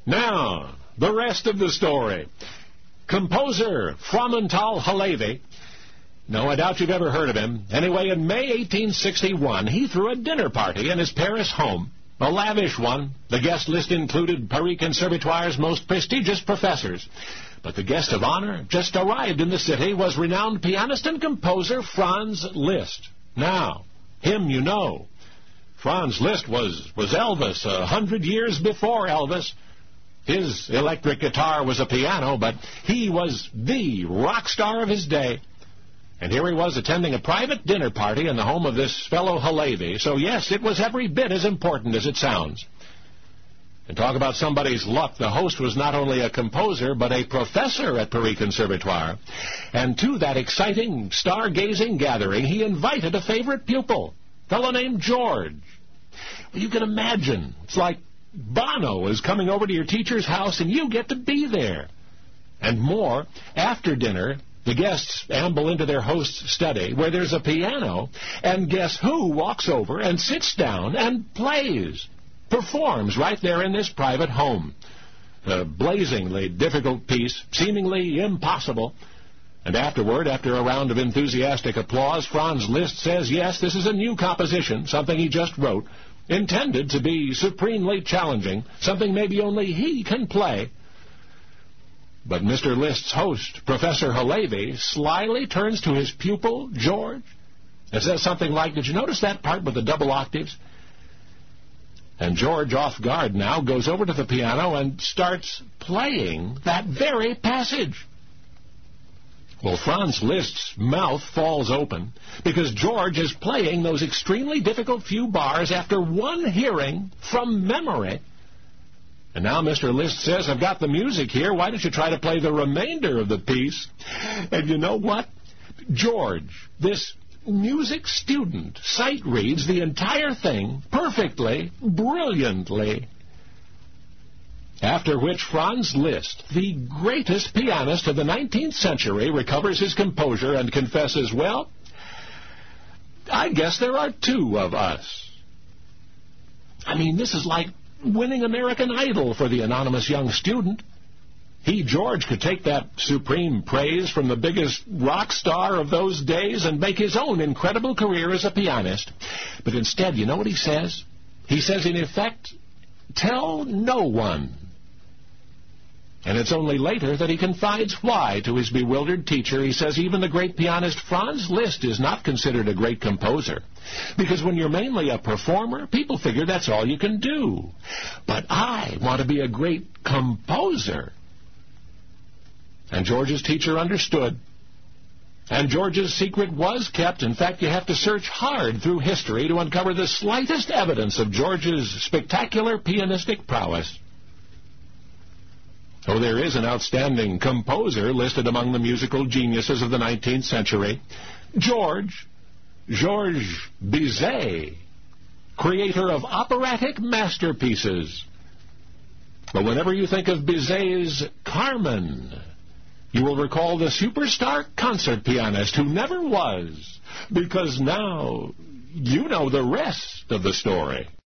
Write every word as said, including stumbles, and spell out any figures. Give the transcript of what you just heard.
Now, the rest of the story. Composer Fromental Halevi. No, I doubt you've ever heard of him. Anyway, in May eighteen sixty-one, he threw a dinner party in his Paris home. A lavish one. The guest list included Paris Conservatoire's most prestigious professors. But the guest of honor just arrived in the city was renowned pianist and composer Franz Liszt. Now, him you know. Franz Liszt was, was Elvis a hundred years before Elvis. His electric guitar was a piano, but he was the rock star of his day. And here he was attending a private dinner party in the home of this fellow Halevi. So, yes, it was every bit as important as it sounds. And talk about somebody's luck, the host was not only a composer, but a professor at Paris Conservatoire. And to that exciting, stargazing gathering, he invited a favorite pupil, a fellow named George. Well, you can imagine. It's like Bono is coming over to your teacher's house, and you get to be there. And more, after dinner, the guests amble into their host's study, where there's a piano, and guess who walks over and sits down and plays, performs right there in this private home. A blazingly difficult piece, seemingly impossible. And afterward, after a round of enthusiastic applause, Franz Liszt says, yes, this is a new composition, something he just wrote, intended to be supremely challenging, something maybe only he can play. But Mister Liszt's host, Professor Halevi, slyly turns to his pupil, George, and says something like, did you notice that part with the double octaves? And George, off guard now, goes over to the piano and starts playing that very passage. Well, Franz Liszt's mouth falls open because George is playing those extremely difficult few bars after one hearing from memory. And now Mister Liszt says, I've got the music here. Why don't you try to play the remainder of the piece? And you know what? George, this music student, sight reads the entire thing perfectly, brilliantly. After which Franz Liszt, the greatest pianist of the nineteenth century, recovers his composure and confesses, well, I guess there are two of us. I mean, this is like winning American Idol for the anonymous young student. He, George, could take that supreme praise from the biggest rock star of those days and make his own incredible career as a pianist. But instead, you know what he says? He says, in effect, tell no one. And it's only later that he confides why to his bewildered teacher. He says even the great pianist Franz Liszt is not considered a great composer. Because when you're mainly a performer, people figure that's all you can do. But I want to be a great composer. And George's teacher understood. And George's secret was kept. In fact, you have to search hard through history to uncover the slightest evidence of George's spectacular pianistic prowess. Oh, there is an outstanding composer listed among the musical geniuses of the nineteenth century. George, Georges Bizet, creator of operatic masterpieces. But whenever you think of Bizet's Carmen, you will recall the superstar concert pianist who never was, because now you know the rest of the story.